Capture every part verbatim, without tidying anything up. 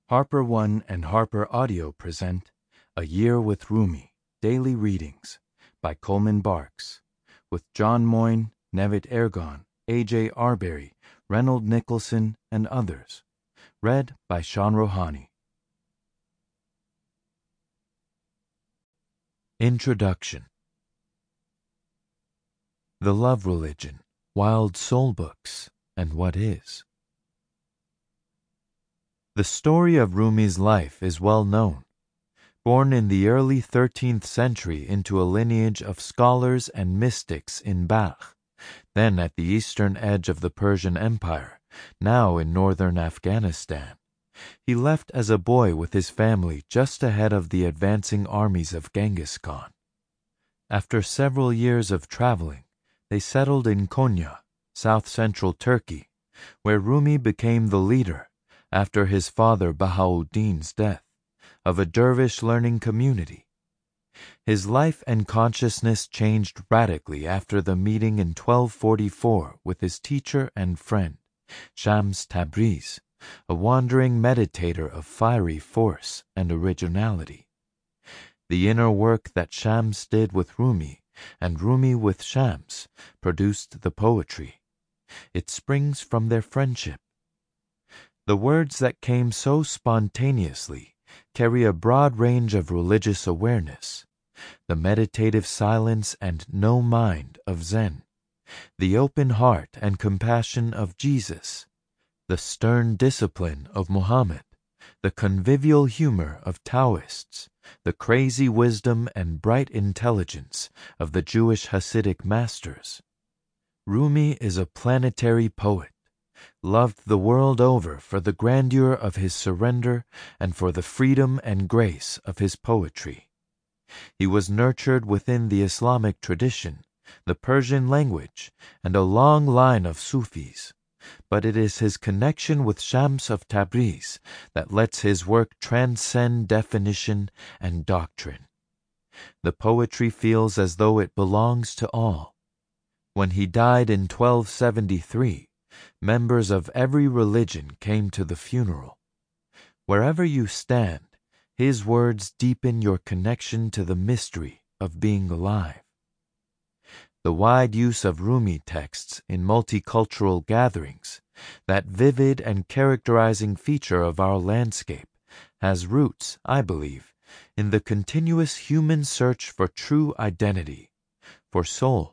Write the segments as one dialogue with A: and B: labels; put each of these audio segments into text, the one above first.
A: Harper One and Harper Audio present A Year with Rumi, Daily Readings by Coleman Barks, with John Moyne, Nevit Ergon, A J Arbery, Reynold Nicholson, and others. Read by Sean Rohani. Introduction. The Love Religion, Wild Soul Books, and What Is. The story of Rumi's life is well known. Born in the early thirteenth century into a lineage of scholars and mystics in Balkh, then at the eastern edge of the Persian Empire, now in northern Afghanistan, he left as a boy with his family just ahead of the advancing armies of Genghis Khan. After several years of traveling, they settled in Konya, south-central Turkey, where Rumi became the leader, after his father Bahauddin's death, of a dervish learning community. His life and consciousness changed radically after the meeting in twelve forty-four with his teacher and friend, Shams Tabriz, a wandering meditator of fiery force and originality. The inner work that Shams did with Rumi, and Rumi with Shams, produced the poetry. It springs from their friendship. The words that came so spontaneously carry a broad range of religious awareness, the meditative silence and no mind of Zen, the open heart and compassion of Jesus, the stern discipline of Muhammad, the convivial humor of Taoists, the crazy wisdom and bright intelligence of the Jewish Hasidic masters. Rumi is a planetary poet, loved the world over for the grandeur of his surrender and for the freedom and grace of his poetry. He was nurtured within the Islamic tradition, the Persian language, and a long line of Sufis, but it is his connection with Shams of Tabriz that lets his work transcend definition and doctrine. The poetry feels as though it belongs to all. When he died in twelve seventy-three, members of every religion came to the funeral. Wherever you stand, his words deepen your connection to the mystery of being alive. The wide use of Rumi texts in multicultural gatherings, that vivid and characterizing feature of our landscape, has roots, I believe, in the continuous human search for true identity, for soul.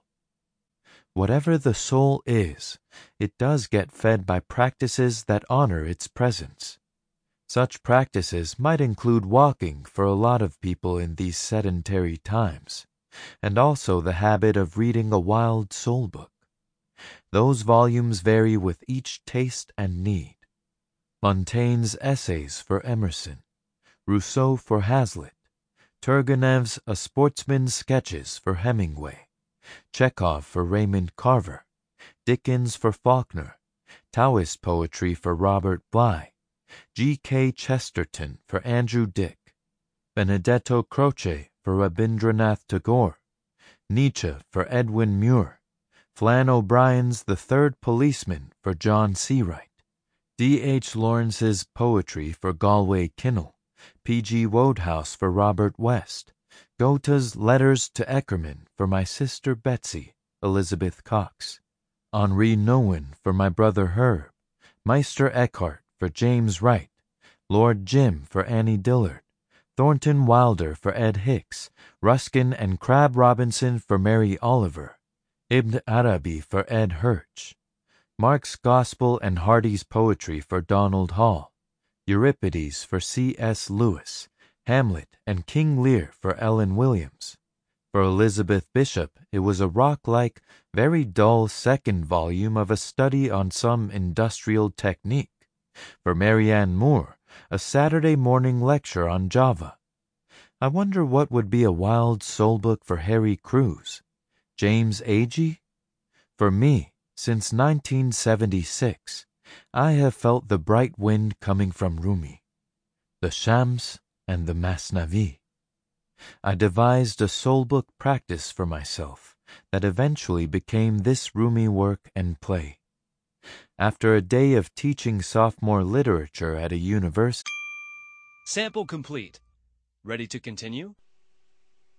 A: Whatever the soul is, it does get fed by practices that honor its presence. Such practices might include walking for a lot of people in these sedentary times, and also the habit of reading a wild soul book. Those volumes vary with each taste and need. Montaigne's Essays for Emerson, Rousseau for Hazlitt, Turgenev's A Sportsman's Sketches for Hemingway, Chekhov for Raymond Carver, Dickens for Faulkner, Taoist poetry for Robert Bly, G K Chesterton for Andrew Dick, Benedetto Croce for Rabindranath Tagore, Nietzsche for Edwin Muir, Flann O'Brien's The Third Policeman for John Seawright, D H Lawrence's poetry for Galway Kinnell, P G Wodehouse for Robert West, Goethe's Letters to Eckermann for my sister Betsy, Elizabeth Cox, Henri Nouwen for my brother Herb, Meister Eckhart for James Wright, Lord Jim for Annie Dillard, Thornton Wilder for Ed Hicks, Ruskin and Crab Robinson for Mary Oliver, Ibn Arabi for Ed Hirsch, Mark's Gospel and Hardy's poetry for Donald Hall, Euripides for C S Lewis, Hamlet and King Lear for Ellen Williams. For Elizabeth Bishop, it was a rock-like, very dull second volume of a study on some industrial technique. For Marianne Moore, a Saturday morning lecture on Java. I wonder what would be a wild soul book for Harry Crews. James Agee? For me, since nineteen seventy-six, I have felt the bright wind coming from Rumi, the Shams, and the Masnavi. I devised a soul book practice for myself that eventually became this Rumi work and play. After a day of teaching sophomore literature at a university,
B: Sample complete. Ready to continue?